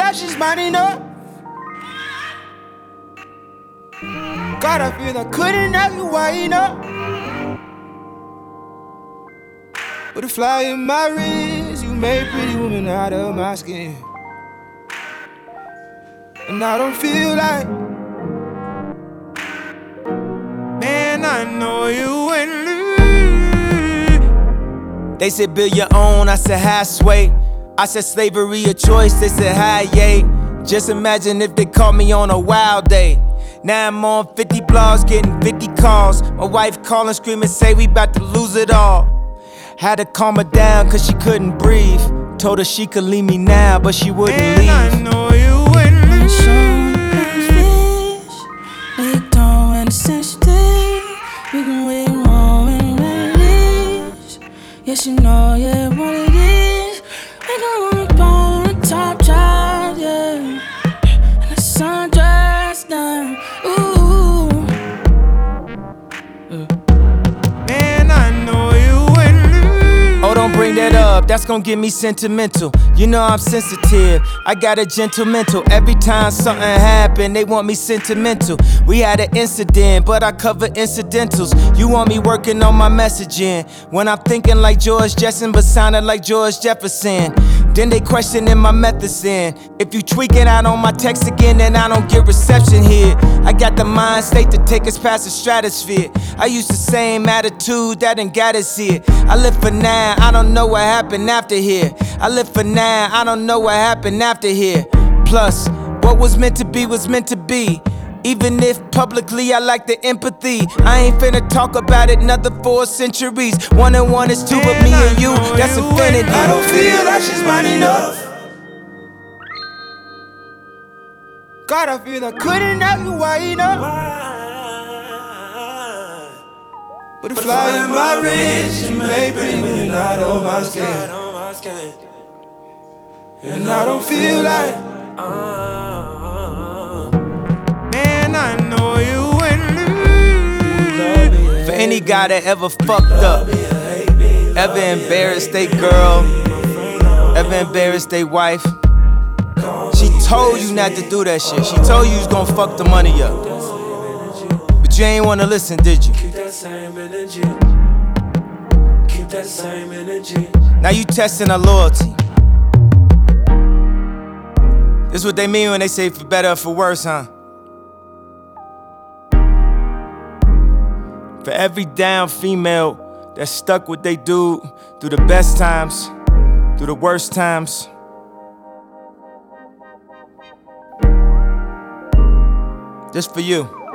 like she's mine enough. God, I feel I couldn't have you wide up. But a fly in my wrist, you made pretty woman out of my skin. And I don't feel like, man, I know you wouldn't leave. They said build your own, I said halfway. I said slavery a choice, they said hi, yay. Just imagine if they caught me on a wild day. Now I'm on 50 blogs, getting 50 calls. My wife calling, screaming, say we bout to lose it all. Had to calm her down cause she couldn't breathe. Told her she could leave me now, but she wouldn't leave. I know you wouldn't leave. They don't understand shit. We can wait more and release. Yes, you know, yeah, what it is. We gon' wanna go on the top job, yeah. And the sun dressed down, ooh. Man, I know you wouldn't leave. Oh, don't bring that up, that's gon' get me sentimental. You know I'm sensitive, I got a gentle mental. Every time something happen, they want me sentimental. We had an incident, but I cover incidentals. You want me working on my messaging when I'm thinking like George Jetson, but sounding like George Jefferson. Then they questioning my methods in. If you tweaking out on my text again, then I don't get reception here. I got the mind state to take us past the stratosphere. I used the same attitude that ain't got us here. I live for now, I don't know what happened after here. I live for now, I don't know what happened after here. Plus, what was meant to be was meant to be. Even if publicly I lack the empathy, I ain't finna talk about it another 4 centuries. 1 and 1 is 2, but me and you, that's infinity. I don't feel like she's mine enough. God, I feel I couldn't have you wide up. But a fly in my wrist, you made pretty women out of my skin. And I don't feel like, man, I know you wouldn't leave. For any guy that ever fucked up, ever embarrassed they girl, ever embarrassed they wife, she told you not to do that shit. She told you was gonna fuck the money up, but you ain't wanna listen, did you? Keep that same energy. Keep that same energy. Now you testing her loyalty. This what they mean when they say for better or for worse, huh? For every down female that stuck with they dude through the best times, through the worst times. Just for you.